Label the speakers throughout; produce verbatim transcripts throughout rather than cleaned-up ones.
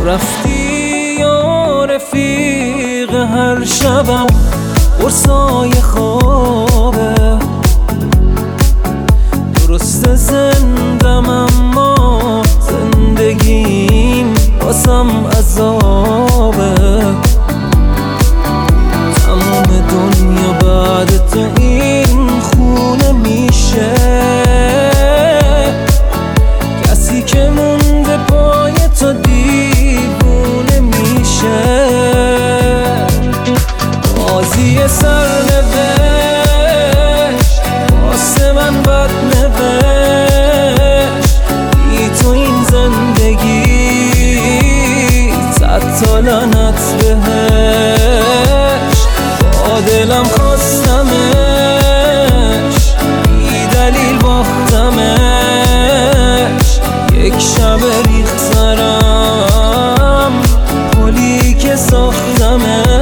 Speaker 1: رفتی یا رفیق هر شبم قرصای خوابه. درست زندم اما زندگیم باسم عذابه. تموم دنیا بعد تو این خونه میشه. کسی که مونده پای تو دیوونه میشه. بازی سرنوشت واسه من بد نوشت. بی تو این زندگی صد تا لعنت بهش. با دلم خواستمش بی دلیل باختمش. یک شب ریخت سرم پلی که ساختمش.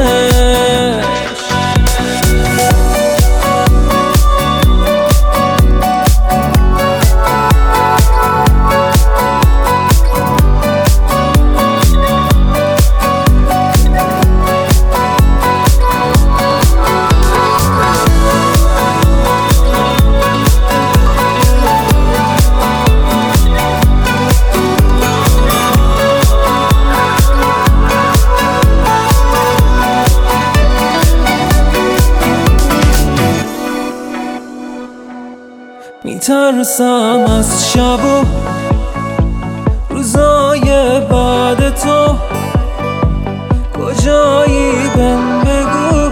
Speaker 1: میترسم از شب و روزای بعد تو. کجایی بهم بگو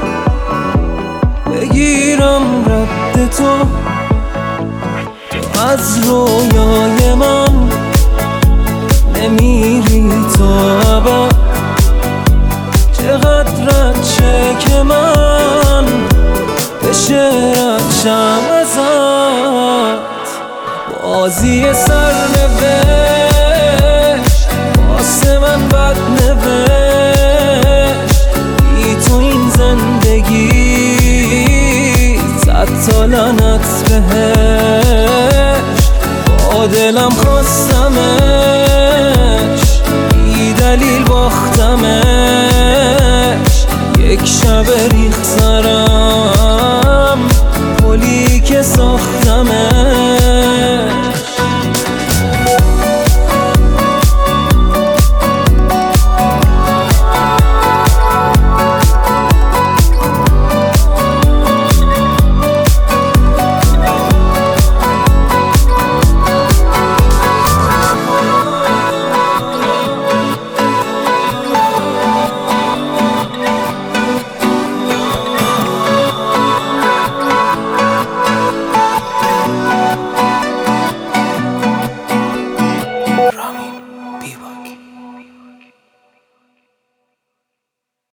Speaker 1: بگیرم رد تو. تو از رویای من نمیری تو ابد. چقدرت شه که من بشه ردشم ازت. بازی سرنوشت واسه من بد نوشت. بی تو این زندگی صد تا لعنت بهش. با دلم خواستمش بی دلیل باختمش. یک شب